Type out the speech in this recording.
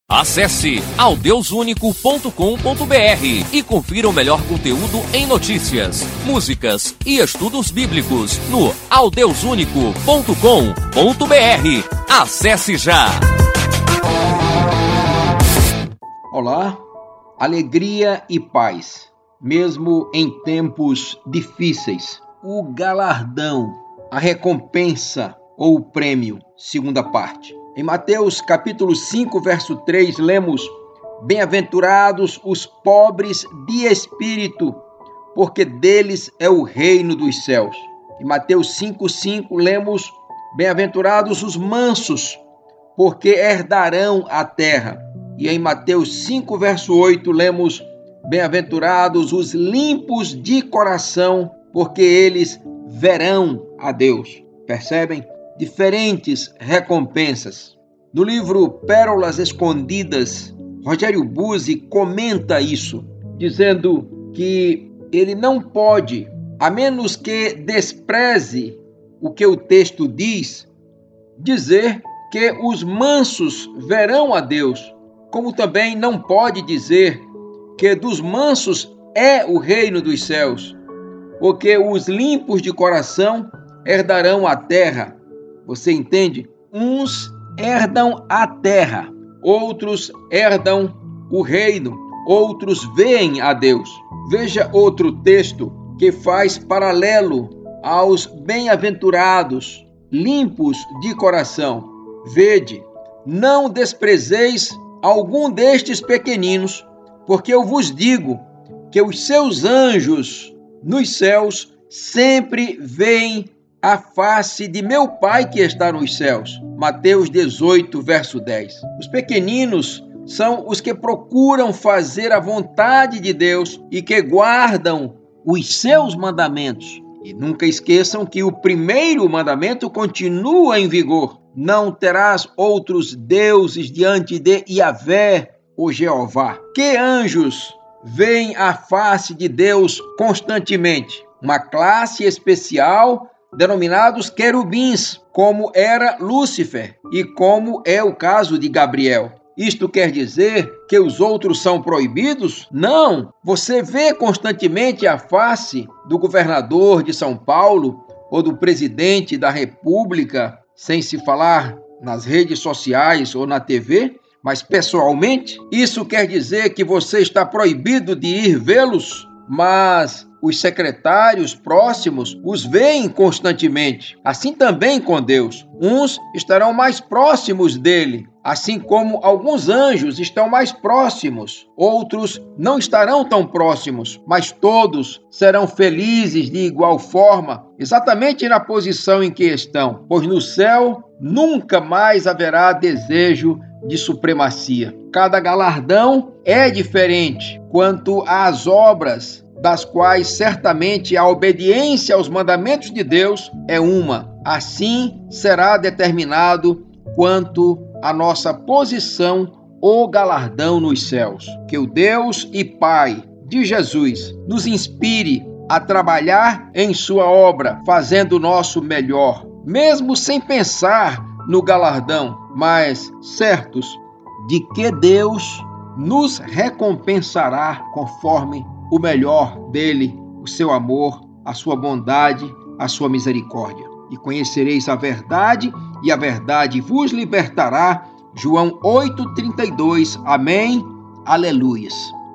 Acesse aldeusunico.com.br e confira o melhor conteúdo em notícias, músicas e estudos bíblicos no aldeusunico.com.br. Acesse já! Olá, alegria e paz, mesmo em tempos difíceis. O galardão, a recompensa ou o prêmio, segunda parte. Em Mateus capítulo 5, verso 3, lemos: Bem-aventurados os pobres de espírito, porque deles é o reino dos céus. Em Mateus 5:5, lemos: Bem-aventurados os mansos, porque herdarão a terra. E em Mateus 5, verso 8, lemos: Bem-aventurados os limpos de coração, porque eles verão a Deus. Percebem? Diferentes recompensas. No livro Pérolas Escondidas, Rogério Buzzi comenta isso, dizendo que ele não pode, a menos que despreze o que o texto diz, dizer que os mansos verão a Deus, como também não pode dizer que dos mansos é o reino dos céus, porque os limpos de coração herdarão a terra. Você entende? Uns herdam a terra, outros herdam o reino, outros veem a Deus. Veja outro texto que faz paralelo aos bem-aventurados, limpos de coração. Vede, não desprezeis algum destes pequeninos, porque eu vos digo que os seus anjos nos céus sempre veem a face de meu Pai que está nos céus. Mateus 18, verso 10. Os pequeninos são os que procuram fazer a vontade de Deus e que guardam os seus mandamentos. E nunca esqueçam que o primeiro mandamento continua em vigor. Não terás outros deuses diante de Yahvé, o Jeová. Que anjos veem a face de Deus constantemente? Uma classe especial denominados querubins, como era Lúcifer e como é o caso de Gabriel. Isto quer dizer que os outros são proibidos? Não! Você vê constantemente a face do governador de São Paulo ou do presidente da República, sem se falar nas redes sociais ou na TV, mas pessoalmente? Isso quer dizer que você está proibido de ir vê-los? Mas os secretários próximos os veem constantemente. Assim também com Deus. Uns estarão mais próximos dele, assim como alguns anjos estão mais próximos. Outros não estarão tão próximos, mas todos serão felizes de igual forma, exatamente na posição em que estão, pois no céu nunca mais haverá desejo de supremacia. Cada galardão é diferente quanto às obras, das quais certamente a obediência aos mandamentos de Deus é uma. Assim será determinado quanto à nossa posição ou galardão nos céus. Que o Deus e Pai de Jesus nos inspire a trabalhar em sua obra, fazendo o nosso melhor, mesmo sem pensar no galardão, mas certos de que Deus nos recompensará conforme o melhor dele, o seu amor, a sua bondade, a sua misericórdia. E conhecereis a verdade, e a verdade vos libertará. João 8:32. Amém. Aleluias.